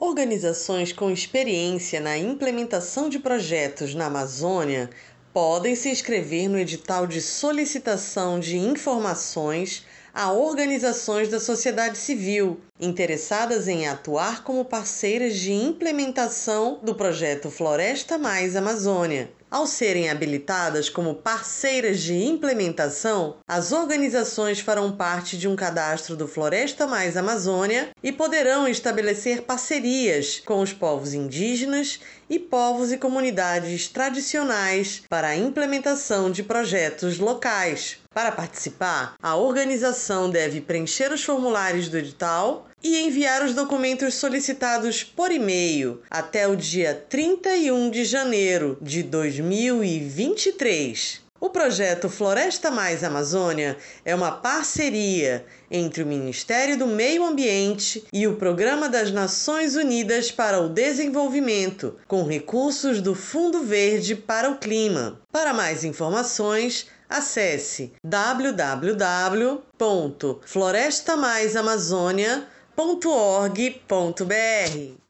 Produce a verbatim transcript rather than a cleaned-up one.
Organizações com experiência na implementação de projetos na Amazônia podem se inscrever no edital de solicitação de informações a organizações da sociedade civil interessadas em atuar como parceiras de implementação do projeto Floresta Mais Amazônia. Ao serem habilitadas como parceiras de implementação, as organizações farão parte de um cadastro do Floresta Mais Amazônia e poderão estabelecer parcerias com os povos indígenas e povos e comunidades tradicionais para a implementação de projetos locais. Para participar, a organização deve preencher os formulários do edital e enviar os documentos solicitados por e-mail até o dia trinta e um de janeiro de dois mil e vinte e três. O projeto Floresta Mais Amazônia é uma parceria entre o Ministério do Meio Ambiente e o Programa das Nações Unidas para o Desenvolvimento, com recursos do Fundo Verde para o Clima. Para mais informações, acesse w w w ponto floresta mais amazônia ponto org ponto b r.